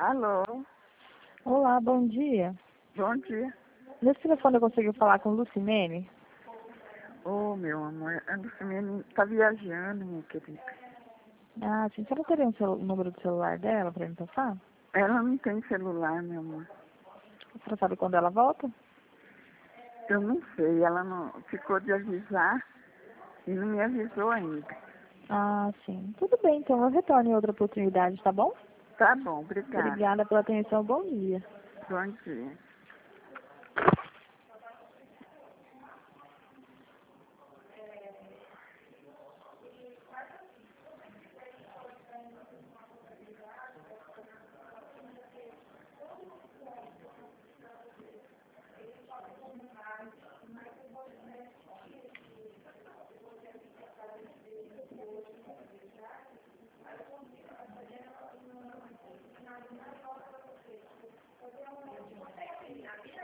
Alô, Olá, bom dia. bom dia. Nesse telefone eu consegui falar com Lucimene? Ô, meu amor, a Lucimene tá viajando, minha querida. Ah, sim. Você não teria o número do celular dela para me passar? Ela não tem celular, meu amor. Você não sabe quando ela volta? Eu não sei, ela não ficou de avisar e não me avisou ainda. Ah, sim. Tudo bem, então eu retorno em outra oportunidade, tá bom? Tá bom, obrigada. Obrigada pela atenção, bom dia. Bom dia.